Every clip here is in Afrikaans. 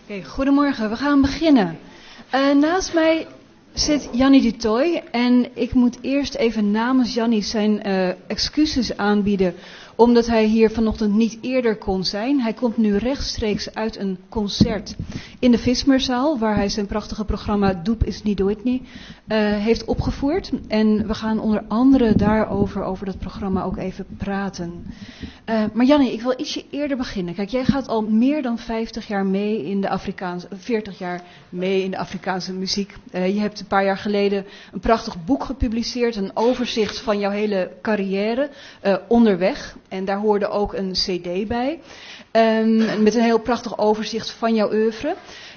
Oké, goedemorgen, we gaan beginnen. Naast mij zit Jannie du Toit en ik moet eerst even namens Jannie zijn excuses aanbieden, omdat hij hier vanochtend niet eerder kon zijn. Hij komt nu rechtstreeks uit een concert in de Vismerzaal, waar hij zijn prachtige programma Doep is niet Doet niet heeft opgevoerd. En we gaan onder andere daarover, over dat programma ook even praten. Maar Jannie, ik wil ietsje eerder beginnen. Kijk, jij gaat al meer dan 50 jaar mee in de Afrikaanse, 40 jaar mee in de Afrikaanse muziek. Je hebt een paar jaar geleden een prachtig boek gepubliceerd, een overzicht van jouw hele carrière, Onderweg. En daar hoorde ook een cd bij, met een heel prachtig overzicht van jouw oeuvre.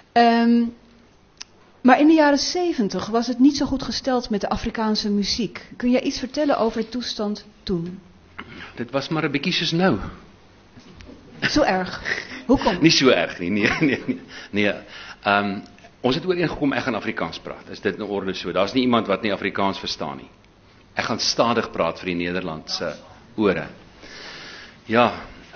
Maar in de jaren 70 was het niet zo goed gesteld met de Afrikaanse muziek. Kun jij iets vertellen over de toestand toen? Dit was maar 'n bietjie soos nou. Zo erg? Hoe komt het? Nie so erg nie, nee. Ons het ooreengekom, ek gaan Afrikaans praat. Is dit in orde so? Daar's nie iemand wat nie Afrikaans verstaan nie. Ek gaan stadig praat vir die Nederlandse ore. Ja,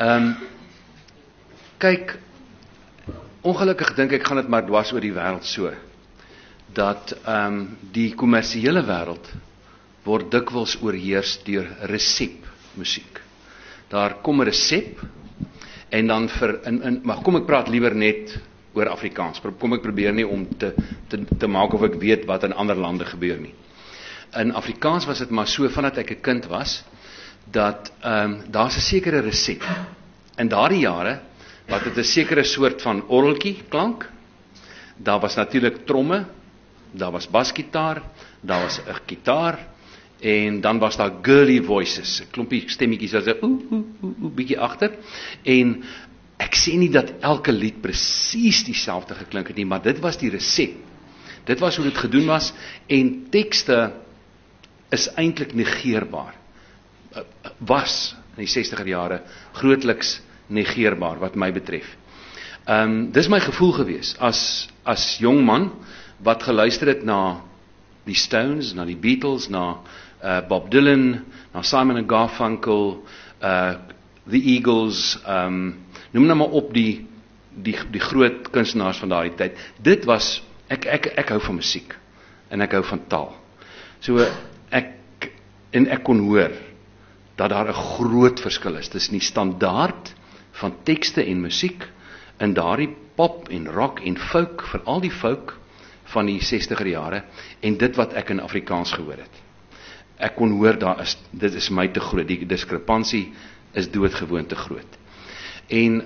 kyk, ongelukkig dink ek gaan dit maar dwars oor die wêreld so, dat die kommersiële wêreld word dikwels oorheers deur resepmusiek. Daar kom 'n resep, en dan maar kom ek praat liewer net oor Afrikaans. Kom ek probeer nie om te maak of ek weet wat in ander lande gebeur nie. In Afrikaans was dit maar so, vandat ek 'n kind was, dat daar's 'n sekere resep. In daardie jare, wat het 'n sekere soort van orgeltjie klank, daar was natuurlik tromme, daar was basgitaar, daar was 'n gitaar, en dan was daar girly voices, 'n klompie stemmetjies wat so bietjie agter, en ek sê nie dat elke lied presies dieselfde geklink het nie, maar dit was die resep. Dit was hoe dit gedoen was, en tekste is eintlik negeerbaar. Was in die 60er jare grootliks negeerbaar wat my betref. Dis my gevoel gewees as jong man wat geluister het na die Stones, na die Beatles, na Bob Dylan, na Simon & Garfunkel, the Eagles, noem nou maar op die groot kunstenaars van daardie tyd. Dit was, ek hou van musiek, en ek hou van taal. So, ek kon hoor, dat daar 'n groot verskil is tussen die standaard van tekste en musiek, in daardie pop en rock en folk, veral die folk van die 60er jare, en dit wat ek in Afrikaans gehoor het. Ek kon hoor, dit is my te groot, die diskrepansie is doodgewoon te groot. En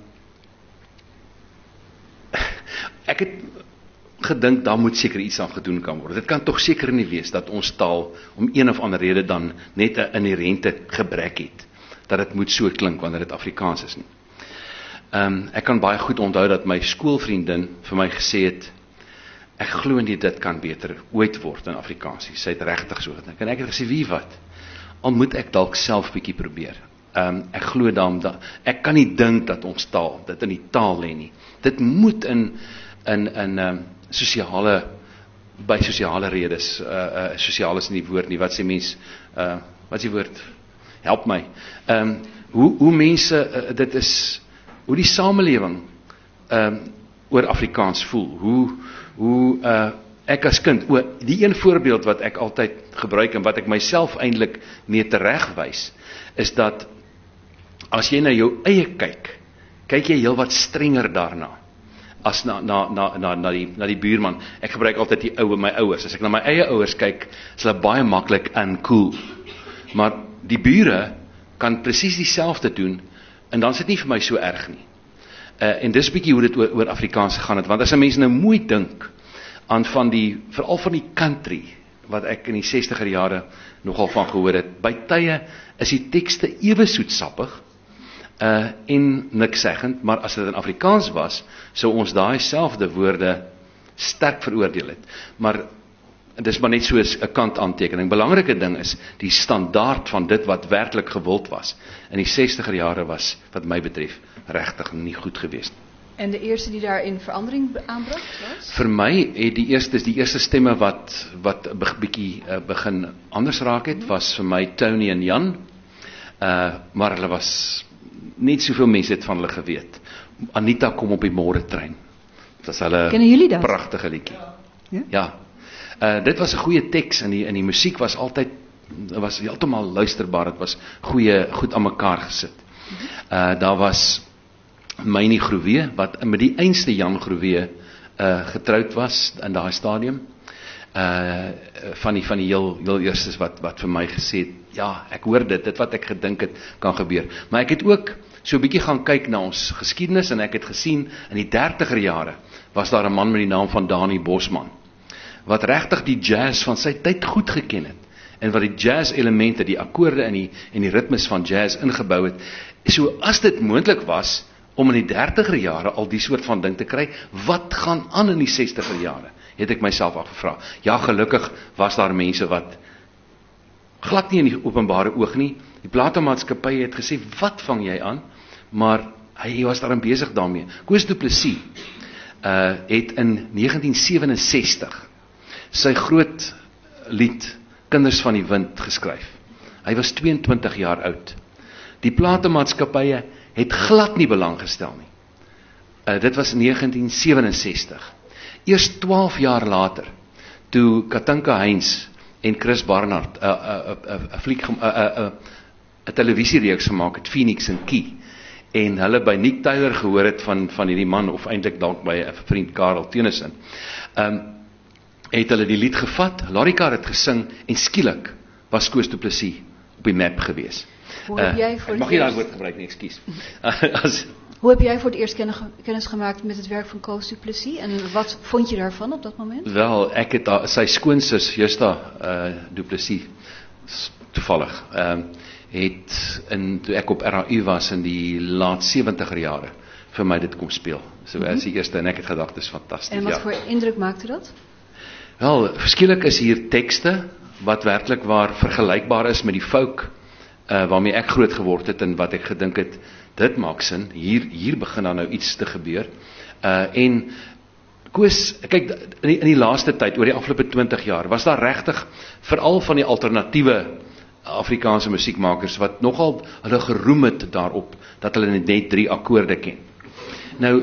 ek het gedink, daar moet seker iets aan gedoen kan word. Dit kan tog seker nie wees dat ons taal om een of ander rede dan net 'n inherente gebrek het, dat dit moet so klink wanneer dit Afrikaans is nie. Ek kan baie goed onthou dat my skoolvriendin vir my gesê het, ek glo nie dit kan beter ooit word in Afrikaans. Sy het regtig so gedink. En ek het gesê, wie wat? Al moet ek dalk self bietjie probeer. Ek glo daarom dat ek kan nie dink dat ons taal, dit in die taal lê nie. Dit moet in sosiale, by sosiale redes, sosiaal is nie die woord nie, wat sê mens, wat is die woord? Help my. Hoe mense, dit is, hoe die samelewing oor Afrikaans voel, hoe ek as kind, die een voorbeeld wat ek altyd gebruik en wat ek myself eintlik mee teregwys, is dat as jy na jou eie kyk jy heel wat strenger daarna as na die buurman. Ek gebruik altyd my ouers. As ek na my eie ouers kyk, is hulle baie maklik en cool. Maar die bure kan presies dieselfde doen, en dan is dit nie vir my so erg nie. En dis bietjie hoe dit oor Afrikaans gegaan het, want as 'n mens nou mooi dink aan veral van die country, wat ek in die 60er jare nogal van gehoor het, by tye is die tekste ewe soetsappig, en niks zeggend, maar as dit in Afrikaans was, sou ons daai selfde woorde sterk veroordeel het. Maar dit is maar net so 'n kantaantekening. Belangrike ding is, die standaard van dit wat werklik gewild was, in die 60er jare was, wat my betref, regtig nie goed geweest. En de eerste die daarin verandering aanbracht was? Vir my het die eerste stemme wat bietjie begin anders raak het, was vir my Tony en Jan, maar hulle was, niet zoveel mense het van hulle geweet. Anita kom op die môre trein. Dit was hulle Kennen jullie dat? pragtige liedjie. Ja? Ja. Dit was 'n goeie teks en die musiek was altyd was heeltemal luisterbaar. Dit was goed aan mekaar gesit. Daar was Mynie Groewe wat met die einste Jan Groewe getroud was in daai stadium. Van die heel eerstes wat vir my gesê het, ja, ek hoor dit wat ek gedink het kan gebeur. Maar ek het ook so 'n bietjie gaan kyk na ons geskiedenis en ek het gesien in die 30er jare was daar 'n man met die naam van Dani Bosman wat regtig die jazz van sy tyd goed geken het en wat die jazz elemente, die akkoorde en die ritmes van jazz ingebou het. So as dit moontlik was om in die 30er jare al die soort van ding te kry, wat gaan aan in die 60er jare? Het ek myself afgevra. Ja, gelukkig was daar mense wat glad nie in die openbare oog nie. Die platenmaatskappye het gesê, wat vang jy aan? Maar hy was daarin besig daarmee. Koos Du Plessis het in 1967 sy groot lied Kinders van die Wind geskryf. Hy was 22 jaar oud. Die platenmaatskappye het glad nie belang gestel nie. Dit was 1967. Eers 12 jaar later, toe Katinka Heinz en Chris Barnard 'n televisiereeks gemaak het, Phoenix en Key, en hulle by Nick Taylor gehoor het van hierdie man, of eintlik dalk by 'n vriend Karel Tennyson, het hulle die lied gevat, Larry Carr het gesing, en skielik was Koos Du Plessis op die map gewees. Ek mag nie daai woord gebruik nie, ekskuus. Hoe heb jij voor het eerst kennis gemaakt met het werk van Koos Du Plessis? En wat vond je daarvan op dat moment? Wel, ek het sy skoonsus, Justa Du Plessis, toevallig, toe ek op RAU was in die laat 70er jare, vir my dit kom speel. So as die eerste, en ek het gedacht, dit is fantastisch. En wat voor indruk maakte dat? Wel, verskillik is hier tekste, wat werklik waar vergelykbaar is met die folk, waarmee ek groot geword het, en wat ek gedink het, dit maak sin, hier begin dan nou iets te gebeur, en Koos, kyk, in die laaste tyd, oor die afgelope 20 jaar, was daar regtig, veral van die alternatiewe Afrikaanse musiekmakers, wat nogal hulle geroem het daarop, dat hulle net 3 akkoorde ken. Nou,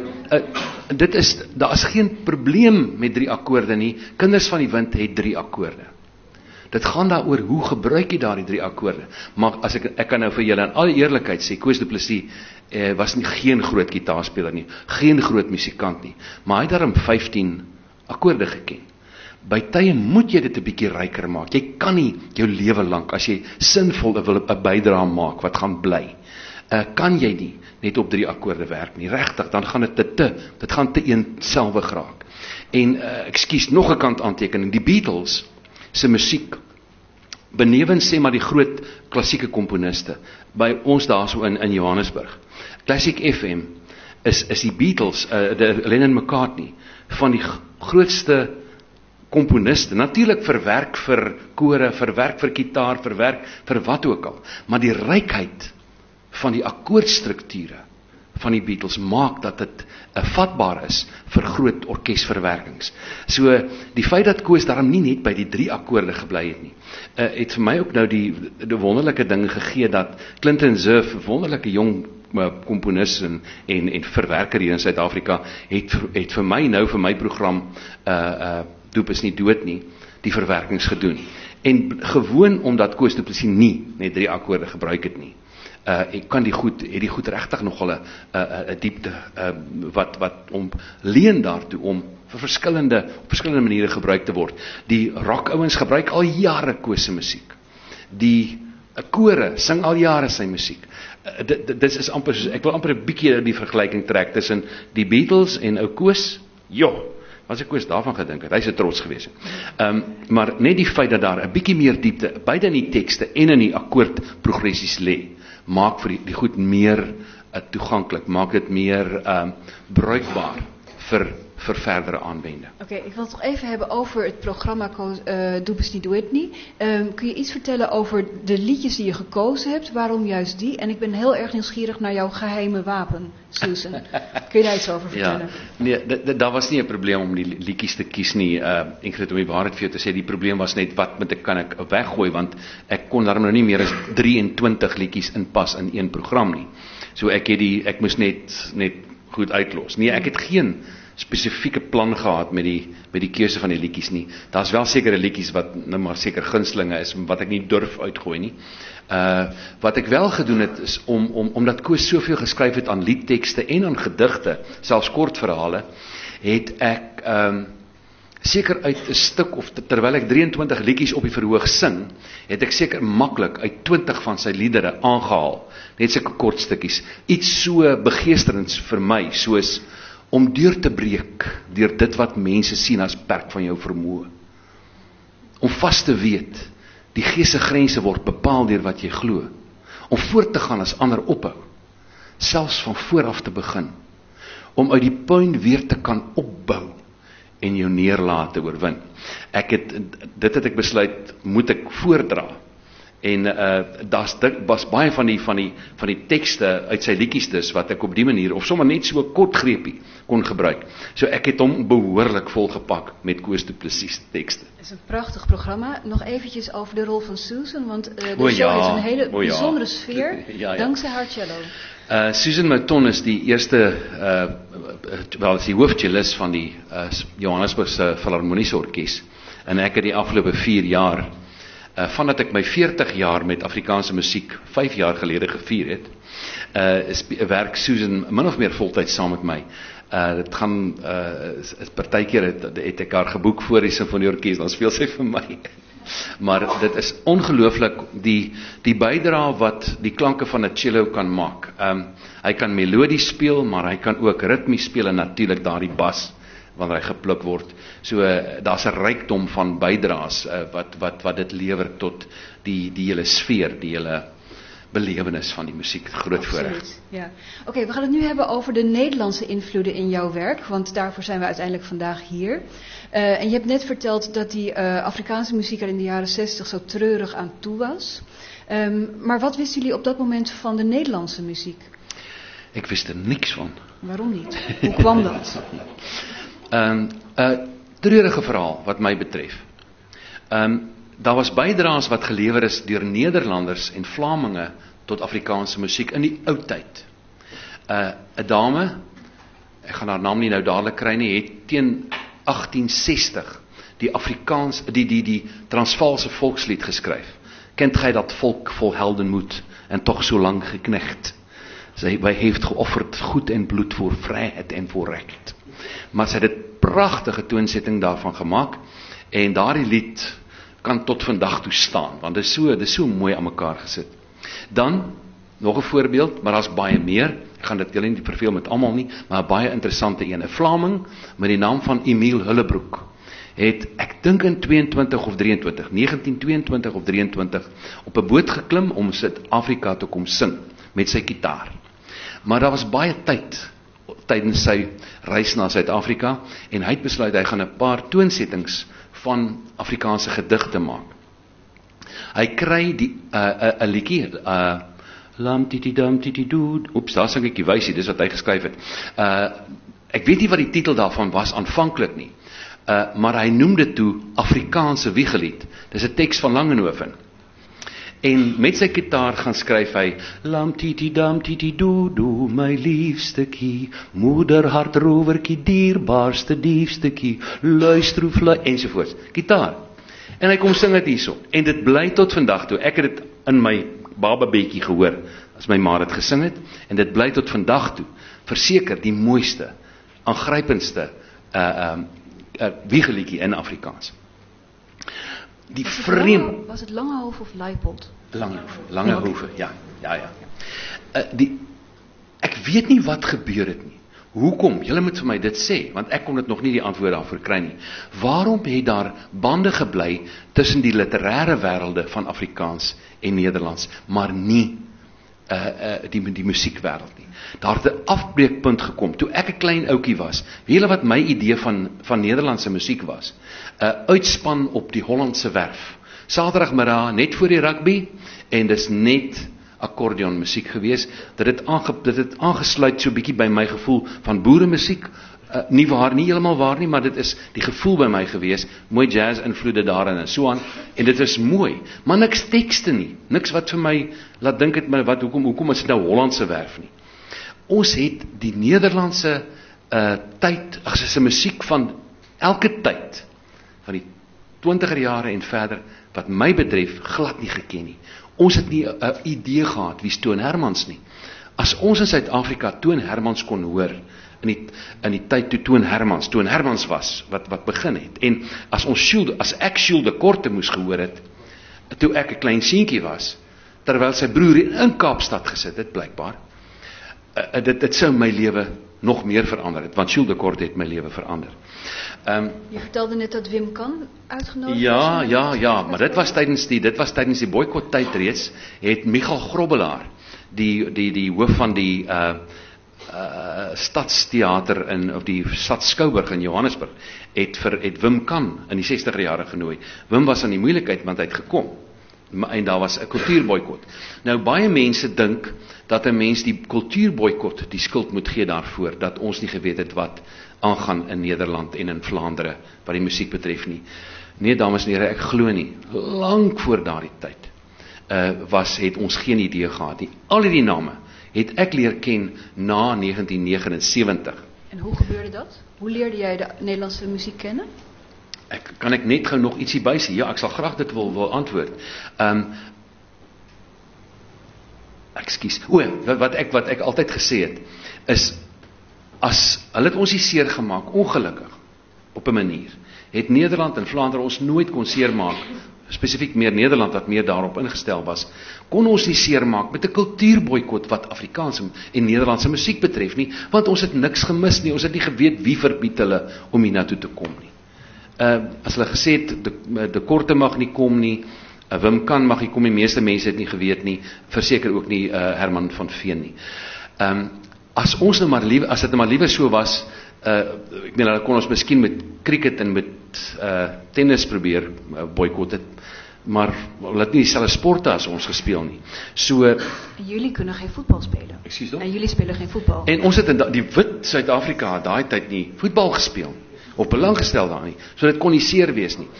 daar is geen probleem met 3 akkoorde nie, Kinders van die Wind het 3 akkoorde. Dit gaan daaroor, hoe gebruik jy daar die 3 akkoorde? Maar as ek kan nou vir julle in alle eerlikheid sê, Koos Du Plessis was geen groot gitaarspeler nie, geen groot musikant nie, maar hy het daarom 15 akkoorde geken. By tye moet jy dit 'n bietjie ryker maak. Jy kan nie jou lewe lank, as jy sinvol wil 'n bydrae maak wat gaan bly, kan jy nie net op 3 akkoorde werk nie. Regtig, dan gaan dit gaan te eenselwig raak. En ekskuus, nog 'n kant aantekening, die Beatles se musiek, benewens sê maar die groot klassieke komponiste, by ons daar so in Johannesburg, Classic FM, is die Beatles, Lennon McCartney, van die grootste komponiste, natuurlik verwerk vir kore, verwerk vir gitaar, verwerk vir wat ook al, maar die rykheid van die akkoordstrukture van die Beatles maak dat dit vatbaar is vir groot orkesverwerkings. So, die feit dat Koos daarom nie net by die 3 akkoorde gebly het nie, het vir my ook nou die wonderlike ding gegee dat Clinton Zerf, wonderlike jong komponis en verwerker hier in Suid-Afrika, het vir my program Doop is nie dood nie, die verwerkings gedoen. En gewoon omdat Koos Du Plessis nie net 3 akkoorde gebruik het nie, ek kan die goed regtig nogal 'n diepte wat om leen daartoe om vir verskillende maniere gebruik te word. Die rock ouens gebruik al jare Koos se musiek. Die kore sing al jare sy musiek. Dit is amper soos, ek wil amper 'n bietjie die vergelyking trek tussen die Beatles en ou Koos. As ek Koos daarvan gedink het, hy is trots gewees. Maar net die feit dat daar 'n bietjie meer diepte, beide in die tekste en in die akkoordprogressies lê, maak vir die goed meer toeganklik, maak dit meer bruikbaar vir verdere aanwending. Oké, ik wil het toch even hebben over het programma Doe eens niet, doe het niet. Kun je iets vertellen over de liedjes die je gekozen hebt? Waarom juist die? En ik ben heel erg nieuwsgierig naar jouw geheime wapen, Susan. Kun je daar iets over vertellen? Ja, nee, daar was nie 'n probleem om die liedjies te kies nie. Ingrid, om die waarheid vir jou te sê, die probleem was net wat kan ek weggooi, want ek kon daarom nou nie meer as 23 liedjies inpas in een program nie. So ek moes net goed uitlos. Nee, ek het geen spesifieke plan gehad met die keuse van die liedjies nie. Daar's wel sekere liedjies wat nou maar seker gunstelinge is, wat ek nie durf uitgooi nie. Wat ek wel gedoen het, is omdat Koos soveel geskryf het aan liedtekste en aan gedigte, selfs kortverhale, het ek seker uit 'n stuk, of terwyl ek 23 liedjies op die verhoog sing, het ek seker maklik uit 20 van sy liedere aangehaal, net sulke kort stukkies, iets so begeesterends vir my, soos om deur te breek, deur dit wat mense sien as perk van jou vermoë. Om vas te weet, die gees se grense word bepaal deur wat jy glo. Om voort te gaan as ander ophou, selfs van vooraf te begin. Om uit die puin weer te kan opbou en jou neerlaat te oorwin. Dit het ek besluit, moet ek voordra. En was baie van die tekste uit sy liedjies dus, wat ek op die manier, of sommer net so kort greepie, kon gebruik. So ek het hom behoorlik volgepak met Koos du Plessis tekste. Het is een prachtig programma. Nog eventjes over de rol van Susan, want de show heeft een hele bijzondere sfeer, dankzij haar cello. Susan Mouton is die eerste, is die hoofdcellist van die Johannesburgse Philharmoniese Orkees. En ek het die afgelope 4 jaar, vandat ek my 40 jaar met Afrikaanse musiek 5 jaar gelede gevier het, werk Susan min of meer voltyds saam met my. Dit gaan, partykeer het ek haar geboek voor die Sinfonieorkes, dan speel sy vir my. Maar dit is ongelooflik die bydra wat die klanke van 'n cello kan maak. Hy kan melodies speel, maar hy kan ook ritmies speel en natuurlik daardie bas wanneer hy gepluk word. So daar's 'n rykdom van bydraes wat dit lewer tot die hele sfeer, die hele belewenis van die muziek. Groot voorreg. Ja. Oké, we gaan het nu hebben over de Nederlandse invloeden in jouw werk, want daarvoor zijn we uiteindelijk vandaag hier. En je hebt net verteld dat die Afrikaanse muziek er in de jaren 60 zo treurig aan toe was. Maar wat wisten jullie op dat moment van de Nederlandse muziek? Ik wist er niks van. Waarom niet? Hoe kwam dat? Treurige verhaal wat my betref. Daar was bydraes wat gelewer is deur Nederlanders en Vlaminge tot Afrikaanse musiek in die ou tyd. 'n Dame, ek gaan haar naam nie nou dadelik kry nie, het teen 1860 die Transvaalse volkslied geskryf. Kent gij dat volk vol heldenmoed en toch so lang geknecht? Wij heeft geofferd goed en bloed voor vrijheid en voor recht. Maar sy het 'n pragtige toonsetting daarvan gemaak en daardie lied kan tot vandag toe staan, want dit is so mooi aan mekaar gesit. Dan, nog 'n voorbeeld, maar daar's baie meer, ek gaan dit julle nie verveel met almal nie, maar 'n baie interessante een, 'n Vlaming met die naam van Emile Hullebroek, het, ek dink in 1922 of 23, op 'n boot geklim om Suid-Afrika te kom sing, met sy gitaar. Maar daar was baie tyd, tydens sy reis na Suid-Afrika, en hy het besluit, hy gaan 'n paar toonsettings van Afrikaanse gedigte maak. Hy kry 'n liedjie, lam titi dam titi doe, oeps, daar sing ek die wysie, dis wat hy geskryf het. Ek weet nie wat die titel daarvan was aanvanklik nie, maar hy noem dit toe Afrikaanse wiegelied. Dis 'n teks van Langenhoven. En met sy gitaar gaan skryf hy, lam titi dam titi doe doe, my liefstekie, moeder hartrowerkie, dierbaarste diefstekie, luisterhoefla, ensovoorts. Gitaar. En hy kom sing dit hierso. En dit bly tot vandag toe. Ek het dit in my bababetjie gehoor, as my ma dit gesing het, en dit bly tot vandag toe, verseker die mooiste, aangrypendste wiegeliedjie in Afrikaans. Die vreemd... Was het Langehoven of Leipold? Langehoven, ja. Ek weet nie wat gebeur het nie. Hoekom? Julle moet vir my dit sê, want ek kon dit nog nie die antwoord daarvoor kry nie. Waarom het daar bande gebly tussen die literêre wêrelde van Afrikaans en Nederlands, maar nie die musiekwêreld nie? Daar het 'n afbreekpunt gekom, toe ek 'n klein ouetjie was. Weet julle wat my idee van Nederlandse musiek was? Uitspan op die Hollandse werf. Saterdagmiddag net voor die rugby, en dis net akkordeon musiek gewees. Dit het aangesluit so bietjie by my gevoel van boeremusiek. Nie heeltemal waar nie, maar dit is die gevoel by my gewees. Mooi jazz invloede daarin en so aan. En dit is mooi, maar niks tekste nie. Niks wat vir my laat dink het, maar hoekom is dit nou Hollandse werf nie? Ons het die Nederlandse tyd, dis 'n musiek van elke tyd, van die 20er jare en verder, wat my betref, glad nie geken nie. Ons het nie 'n idee gehad wie is Toon Hermans nie. As ons in Suid-Afrika Toon Hermans kon hoor, in die tyd toe Toon Hermans was, wat begin het, en as ek Jules de Korte moes gehoor het, toe ek 'n klein seentjie was, terwyl sy broer in Kaapstad gesit het, blykbaar, dit sou my lewe nog meer verander het, want Jules de Korte het my lewe verander. Je vertelde net dat Wim Kan uitgenodigd was. Ja, maar dit was tydens die boikot tyd reeds, het Michael Grobbelaar, die hoof van die Stadstheater of die Stadsskouburg in Johannesburg, het Wim Kan in die 60er jare genooi. Wim was aan die moeilikheid, want hy het gekom, en daar was 'n kultuurboikot. Nou, baie mense dink dat 'n mens die kultuurboikot die skuld moet gee daarvoor, dat ons nie geweet het wat aangaan in Nederland en in Vlaandere, wat die musiek betref nie. Nee, dames en here, ek glo nie, lank voor daardie tyd, het ons geen idee gehad nie. Al die name het ek leer ken na 1979. En hoe gebeurde dat? Hoe leerde jij de Nederlandse muziek kennen? Kan ek net gou nog ietsie bysê? Ja, ek sal graag dit wil antwoord. Ekskuus. Wat ek altyd gesê het, is, as hulle het ons die seer gemaak, ongelukkig, op 'n manier, het Nederland en Vlaandere ons nooit kon seermaak, spesifiek meer Nederland wat meer daarop ingestel was, kon ons nie seermaak met 'n kultuurboikot wat Afrikaanse en Nederlandse musiek betref nie, want ons het niks gemis nie, ons het nie geweet wie verbied hulle om hiernatoe te kom nie. As hulle gesê het, de Korte mag nie kom nie, Wim Kan mag nie kom nie, meeste mense het nie geweet nie, verseker ook nie Herman van Veen nie. As dit nou maar liewer so was, ek meen, hulle kon ons miskien met cricket en met tennis probeer boikot het, maar hulle het nie dieselfde sporte as ons gespeel nie. So, jullie kunnen geen voetbal spelen. Excuse toch? En jullie spelen geen voetbal. En ons het in die wit Suid-Afrika daai tyd nie voetbal gespeel nie, of belang gestel daar nie, so dit kon nie seer wees nie.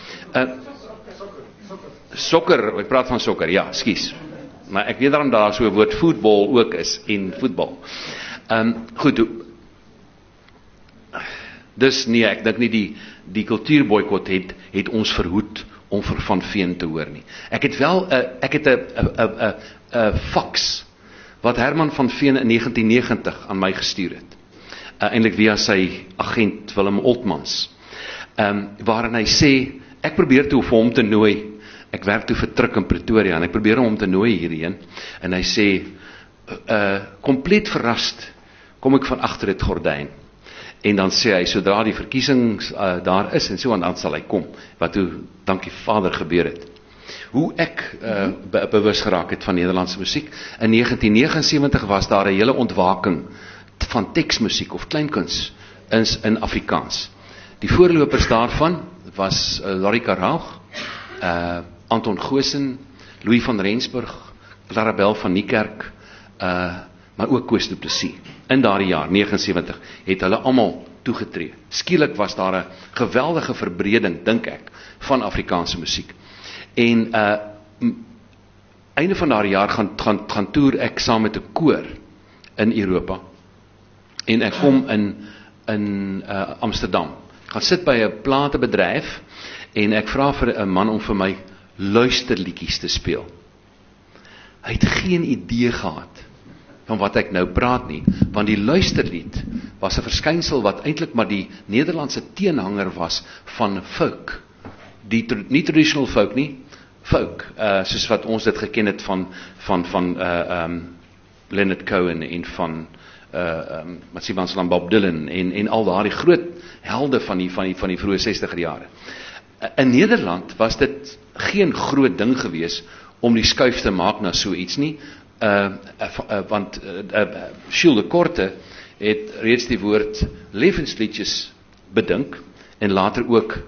Sokker, ek praat van sokker, ja, skus. Maar ek weet daarom daar so 'n woord voetbal ook is, en voetbal. Goed, dus nee, ek dink nie die kultuurboikot het ons verhoed om vir Van Veen te hoor nie. Ek het 'n fax wat Herman van Veen in 1990 aan my gestuur het. Eintlik via sy agent Willem Oltmans. Waarin hy sê, ek probeer toe vir hom te nooi. Ek werk toe vir Trik in Pretoria en ek probeer hom te nooi hierheen. En hy sê, kompleet verrast, kom ek van agter dit gordyn. En dan sê hy, sodra die verkiesings daar is en so, en dan sal hy kom. Wat toe, dankie Vader, gebeur het. Hoe ek bewus geraak het van Nederlandse musiek. In 1979 was daar 'n hele ontwaking van teksmusiek of kleinkuns in Afrikaans. Die voorlopers daarvan was Larika Raug, Anton Goosen, Louis van Rensburg, Clarabel van Niekerk, maar ook Koos du Plessis. In daardie jaar, 79, het hulle almal toegetree. Skielik was daar 'n geweldige verbreding, dink ek, van Afrikaanse musiek. En einde van daardie jaar gaan toer ek saam met 'n koor in Europa. En ek kom in Amsterdam. Ek gaan sit by 'n platebedryf en ek vra vir 'n man om vir my luisterliedjies te speel. Hy het geen idee gehad van wat ek nou praat nie, want die luisterlied was 'n verskynsel wat eintlik maar die Nederlandse teenhanger was van folk. Nie traditional folk nie, folk, soos wat ons dit geken het van Leonard Cohen en van Bob Dylan en al daardie groot helde van die vroeë 60er jare. In Nederland was dit geen groot ding gewees om die skuif te maak na so iets nie, want Jules de Korte het reeds die woord lewensliedjies bedink en later ook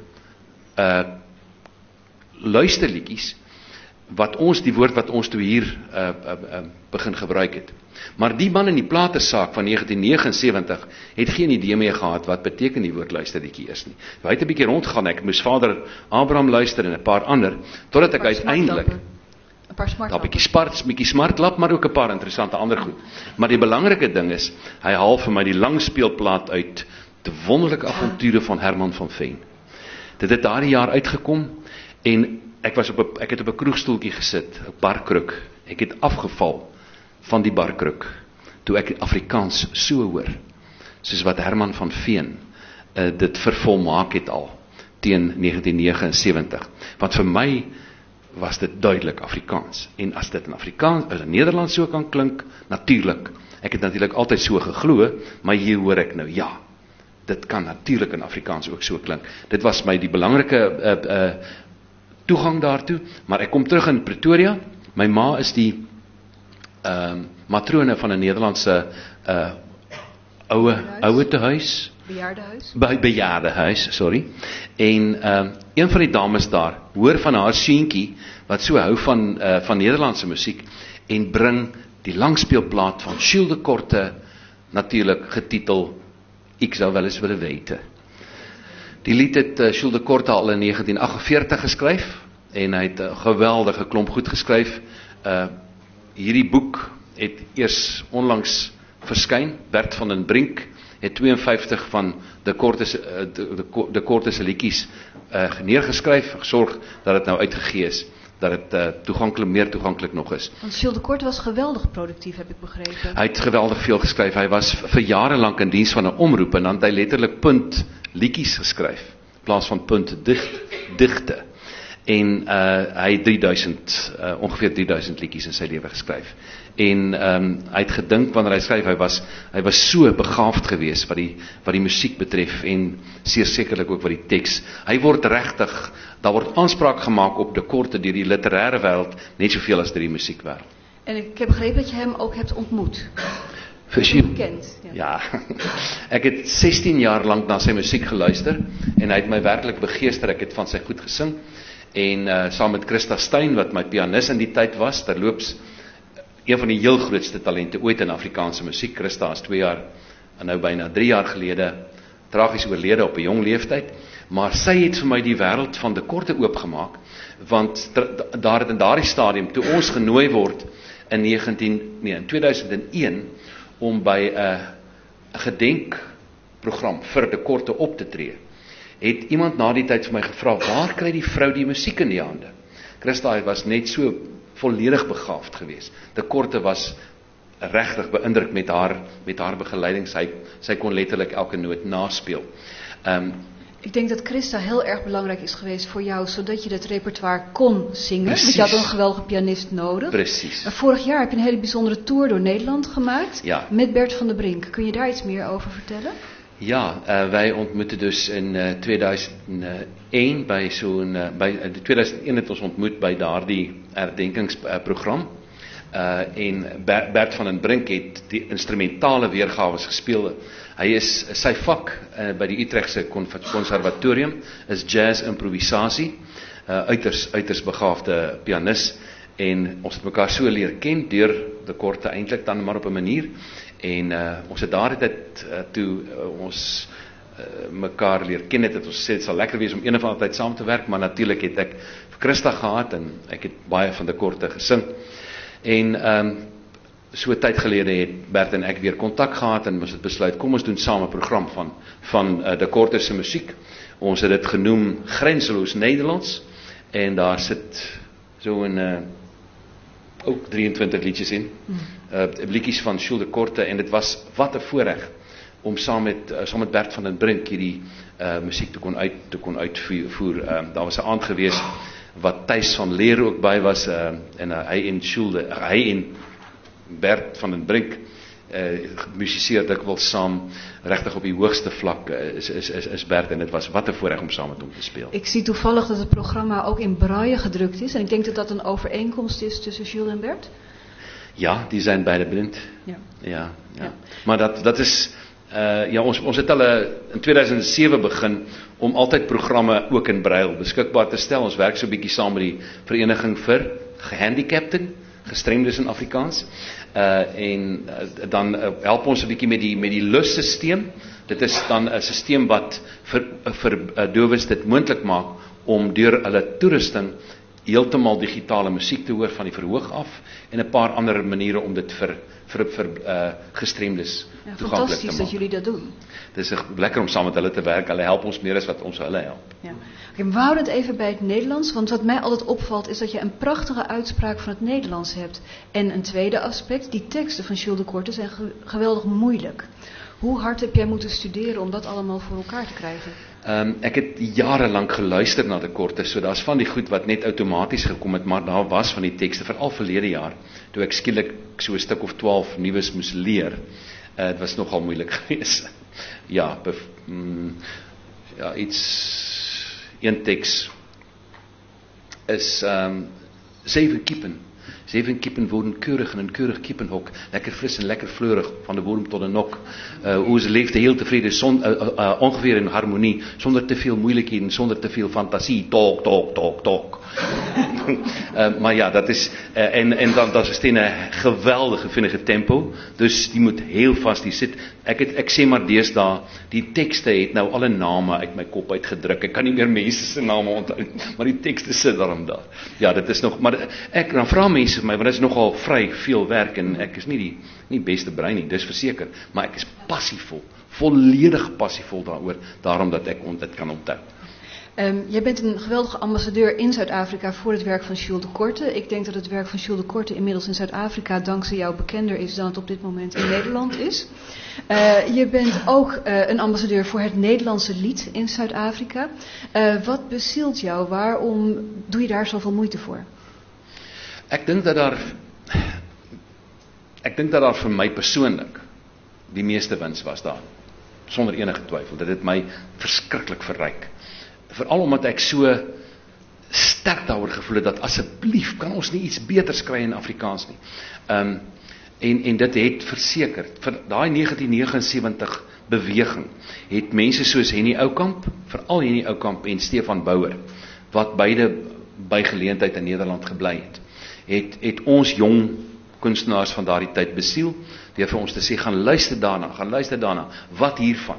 luisterliedjies die woord wat ons toe hier begin gebruik het. Maar die man in die platesaak van 1979 het geen idee meer gehad wat beteken die woord luisterliedjie is nie. Hy het 'n bietjie rondgegaan, ek moes Vader Abraham luister en 'n paar ander, totdat ek uiteindelik paar smart Daar bietjie smartlap, maar ook 'n paar interessante ander goed. Maar die belangrike ding is, hy haal vir my die langspeelplaat uit De Wonderlike Avonture van Herman van Veen. Dit het daardie jaar uitgekom en ek het op 'n kroegstoeltjie gesit, 'n barkruk. Ek het afgeval van die barkruk toe ek Afrikaans so hoor, soos wat Herman van Veen dit vervolmaak het al teen 1979. Want vir my was dit duidelik Afrikaans. En as dit in Afrikaans, as in Nederlands so kan klink, natuurlik. Ek het natuurlik altyd so geglo, maar hier hoor ek nou, ja, dit kan natuurlik in Afrikaans ook so klink. Dit was my die belangrike toegang daartoe, maar ek kom terug in Pretoria. My ma is die matrone van 'n Nederlandse ouer tehuis. Bejaardehuis, sorry. En een van die dames daar hoor van haar seentjie wat so hou van Nederlandse musiek en bring die langspeelplaat van Jules de Korte, natuurlik getitel Ek sou wel eens willen weten. Die lied het Jules de Korte al in 1948 geskryf en hy het 'n geweldige klomp goed geskryf. Hierdie boek het eers onlangs verskyn. Bert van den Brink het 52 van de Korte se liedjies neergeskryf, gesorg dat dit nou uitgegee is, dat het meer toegankelijk nog is. Want Jules de Korte was geweldig productief, heb ik begrepen. Hy het geweldig veel geskryf. Hy was vir jare lank in diens van 'n omroep en dan het hy letterlik punt liedjies geskryf in plaas van punt digte. En hy het ongeveer 3000 liedjies in sy lewe geskryf. En hy het gedink wanneer hy skryf, hy was so begaafd geweest wat die musiek betref en zeer sekerlik ook wat die teks. Hy word regtig, daar word aanspraak gemaak op de Korte deur die literaire wêreld net soveel as deur die musiekwêreld. En ik heb begrepen dat je hem ook hebt ontmoet. Bekend. Ja. Ek het 16 jaar lang na sy musiek geluister en hy het my werklik begeester. Ek het van sy goed gesing en saam met Christa Steyn wat my pianis in die tyd was, terloops een van die heel grootste talente ooit in Afrikaanse musiek. Christa is 2 jaar en nou byna 3 jaar gelede tragies oorlede op 'n jong leeftyd, maar sy het vir my die wêreld van de Korte oopgemaak, want daar het in daardie stadium toe ons genooi word in 2001 om by 'n gedenkprogram vir de Korte op te tree, het iemand na die tyd vir my gevra, waar kry die vrou die musiek in die hande? Christa was net so volledig begaafd geweest. De Korte was regtig beïndruk met haar begeleiding. Sy kon letterlik elke noot naspeel. Ik denk dat Christa heel erg belangrijk is geweest voor jou, zodat je dat repertoire kon zingen. Precies. Want je had een geweldige pianist nodig. Precies. Maar vorig jaar heb je een hele bijzondere tour door Nederland gemaakt. Ja. Met Bert van den Brink. Kun je daar iets meer over vertellen? Ja, wij ontmoeten dus in 2001 bij 2001 het ons ontmoet bij daardie herdenkingsprogram. En Bert van den Brink het die instrumentale weergawe gespeel. Hy is sy vak by die Utrechtse Conservatorium is jazz improvisasie, uiters begaafde pianis en ons het mekaar so leer ken deur de Korte eintlik dan maar op 'n manier en ons het daardie tyd toe ons mekaar leer ken het ons sê dit sal lekker wees om een of ander tyd saam te werk, maar natuurlik het ek vir Christa gehad en ek het baie van de Korte gesing en so 'n tyd gelede het Bert en ek weer kontak gehad en ons het besluit, kom ons doen saam 'n program van de Korte se musiek. Ons het dit genoem Grenzeloos Nederlands en daar sit so 'n ook 23 liedjies in. Liedjies van Jules de Korte en dit was wat 'n voorreg om saam met Bert van den Brink hierdie musiek te kon uitvoer. Daar was 'n aand gewees wat Thys van Leer ook by was en hy en Bert van den Brink musiseer dikwels saam regtig op die hoogste vlak is Bert en dit was wat 'n voorreg om saam met hom te speel. Ik zie toevallig dat het programma ook in braille gedrukt is en ik denk dat dat een overeenkomst is tussen Jules en Bert. Ja, die zijn beide blind. Ja. Maar dat is ons het al in 2007 begin om altyd programme ook in braille beskikbaar te stel. Ons werk so 'n bietjie saam met die Vereniging vir Gehandicapten, gestremdes in Afrikaans. Dan help ons 'n bietjie met die LUS-sisteem. Dit is dan 'n sisteem wat vir dowes dit moontlik maak om deur hulle toerusting heeltemal digitale musiek te hoor van die verhoog af en 'n paar ander maniere om dit vir gestremdes Ja, toeganklik te fantastisch dat maak. jullie dat doen. Het is lekker om saam met hulle te werk. Hulle help ons meer as wat ons hulle help. Ja. Oké, we houden het even bij het Nederlands, want wat mij altijd opvalt is dat je een prachtige uitspraak van het Nederlands hebt. En een tweede aspect, die teksten van Jules de Korte zijn geweldig moeilijk. Hoe hard heb jij moeten studeren om dat allemaal voor elkaar te krijgen? Ek het jarenlang geluister na de Korte, so daar's van die goed wat net outomaties gekom het, maar daar was van die tekste, veral verlede jaar, toe ek skielik so 'n stuk of 12 nuus moes leer. Het was nogal moeilik geweest. Ja, een teks is 7 kiepen. 7 kiepen worden keurig in een keurig kiepenhok. Lekker fris en lekker fleurig, van de bodem tot de nok. Hoe ze leefde heel tevreden, ongeveer in harmonie, zonder te veel moeilijkheden, zonder te veel fantasie. Talk, talk, talk, talk. Maar ja, dat is, en dan dat is een geweldige vinnige tempo, dus die moet heel vast, die zit, ek sê maar deesdae, die tekste het nou alle name uit my kop uitgedruk, ek kan nie meer mense se name onthou, maar die tekste sit daarom daar. Ja, dit is nog, maar dan vra mense vir my, want dit is nogal vry veel werk, en ek is nie die beste brein nie, dis verseker, maar ek is passievol, volledig passievol daarom dat ek dit kan onthou. Jij bent een geweldige ambassadeur in Zuid-Afrika voor het werk van Jules de Korte. Ik denk dat het werk van Jules de Korte inmiddels in Zuid-Afrika dankzij jou bekender is dan het op dit moment in Nederland is. Je bent ook een ambassadeur voor het Nederlandse lied in Zuid-Afrika. Wat bezielt jou? Waarom doe je daar zoveel moeite voor? Ek dink dat daar vir my persoonlik die meeste wins was daar, sonder enige twyfel. Dit het my verskriklik verryk. Veral omdat ek so sterk daaroor gevoel het, dat asseblief kan ons nie iets beters kry in Afrikaans nie. En dit het verseker, vir daai 1979 beweging, het mense soos Henny Oukamp, veral Henny Oukamp en Stefan Bouwer, wat beide by geleentheid in Nederland gebly het ons jong kunstenaars van daardie tyd besiel, deur vir ons te sê, gaan luister daarna, wat hiervan?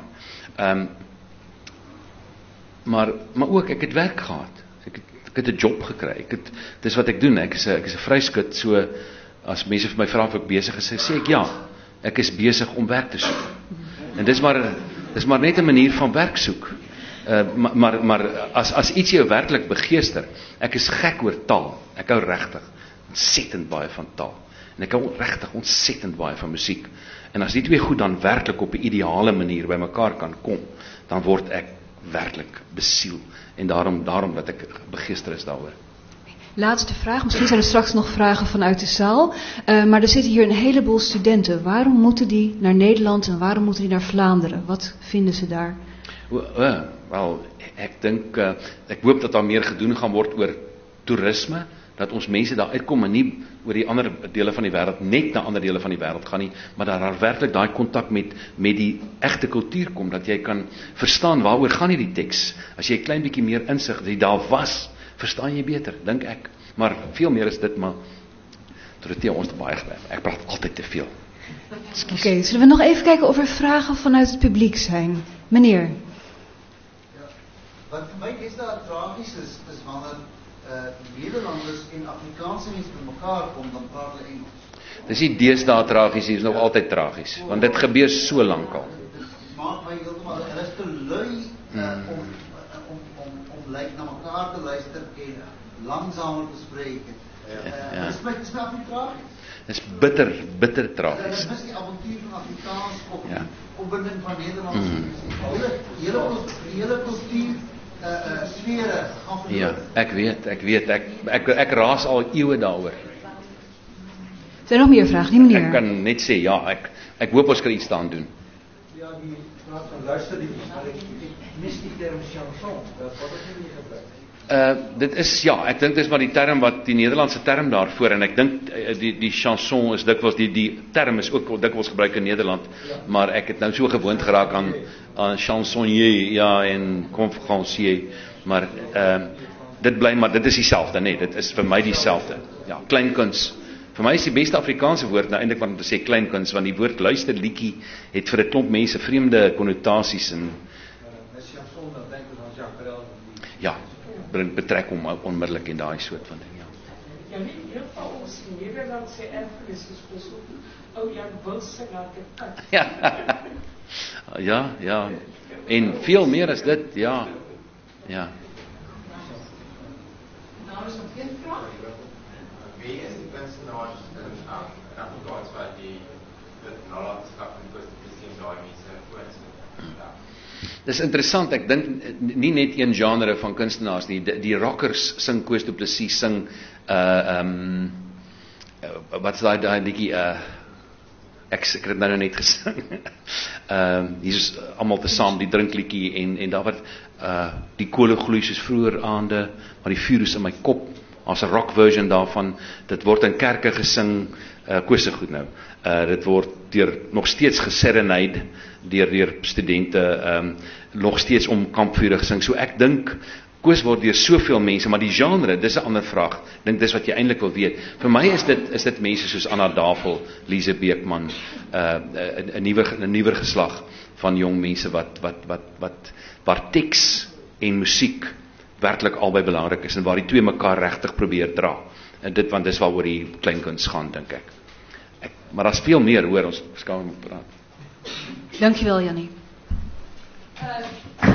Maar ook, ek het werk gehad, ek het 'n job gekry, dis wat ek doen, ek is 'n vryskut, so, as mense vir my vra of ek besig is, sê ek ja, ek is besig om werk te soek, en dis maar net 'n manier van werk soek, maar as iets jou werklik begeester, ek is gek oor taal, ek hou regtig ontsettend baie van taal, en ek hou regtig ontsettend baie van musiek, en as die twee goed dan werklik op 'n ideale manier by mekaar kan kom, dan word ek werklik besiel, en daarom dat ek begeester is daaroor. Laatste vraag, misschien zijn er straks nog vragen vanuit de zaal, maar er zitten hier een heleboel studenten. Waarom moeten die naar Nederland en waarom moeten die naar Vlaanderen? Wat vinden ze daar? Wel, ek dink, ek hoop dat daar meer gedoen gaan word oor toerisme, dat ons mense daar uitkom en nie oor die ander dele van die wêreld, net na ander dele van die wêreld gaan nie, maar dat daar werklik daai kontak met die egte kultuur kom, dat jy kan verstaan waaroor gaan hierdie teks. As jy 'n klein bietjie meer insig as jy daar was, verstaan jy beter, dink ek. Maar veel meer is dit, maar Dorothea, ons te baie geblyf. Ek praat altyd te veel. Oké, zullen we nog even kijken of er vragen vanuit het publiek zijn? Meneer. Ja, wat vir my deesdae tragies is wanneer Nederlanders en Afrikaanse mense by mekaar kom, dan praat hulle Engels. Dis nie deesdae tragies, dit is nog altyd tragies, want dit gebeur so lank al. Dit maak my heeltemal, hulle is te lui om na mekaar te luister en langsamer te spreek. Dit is my tragies. Dit is bitter tragies. Dit is die avontuur van Afrikaans of die opwinding van Nederlandse mense. Die hele kultuur sfere gaan verloor. Ja, ek weet, ek raas al eeue daaroor. Zijn er nog meer vragen? Die meneer. Ek kan net sê, ja, ek hoop ons kan iets daaraan doen. Ja, die praat van luister, die mis die term chanson, wat het nie gebruik? Dit is, ja, ek dink dis maar die term wat, die Nederlandse term daarvoor, en ek dink die chanson is dikwels, die term is ook dikwels gebruik in Nederland, maar ek het nou so gewoond geraak aan chansonnier, ja, en conférencier, maar dit bly, maar dit is dieselfde, nee, dit is vir my dieselfde, ja, kleinkuns. Vir my is die beste Afrikaanse woord nou eintlik om te sê kleinkuns, want die woord luisterliedjie het vir 'n klomp mense vreemde konnotasies en dink aan Jacques Brel. Ja, betrek hom onmiddellik en daai soort van ding, ja. Ja, nie heel van ons in Nederland sê erfenis is ons ook ou Jan Wilson laat het uit. Ja. En veel meer as dit, ja. Nou is nog geen vraag. Wie is die kunstenaars in Afrikaans wat die nalatenskap en kunstmuseum daai mense voorstel? Dis interessant, ek dink nie net een genre van kunstenaars nie, die rockers sing, Koos Du Plessis sing, wat is daai liedjie, ek het dit nou net gesing, hier is almal te saam, die drinkliedjie, en daar wat, die kolle gloei soos vroeër aande, maar die vuur is in my kop, as 'n rock version daarvan, dit word in kerke gesing, Koos se goed nou, dit word nog steeds geserenade, deur studente, nog steeds om kampvure gesing, so ek dink, Koos word deur soveel mense, maar die genre, dis 'n ander vraag, ek dink dis wat jy eintlik wil weet, vir my is dit mense soos Anna Davel, Lise Beekman, 'n nuwer geslag van jong mense, waar teks en musiek, werklik albei belangrik is, en waar die twee mekaar regtig probeer dra, en want dis waaroor die kleinkunst gaan, dink ek. Maar daar's veel meer, hoor, ons kan praat. Dankjewel, Jannie.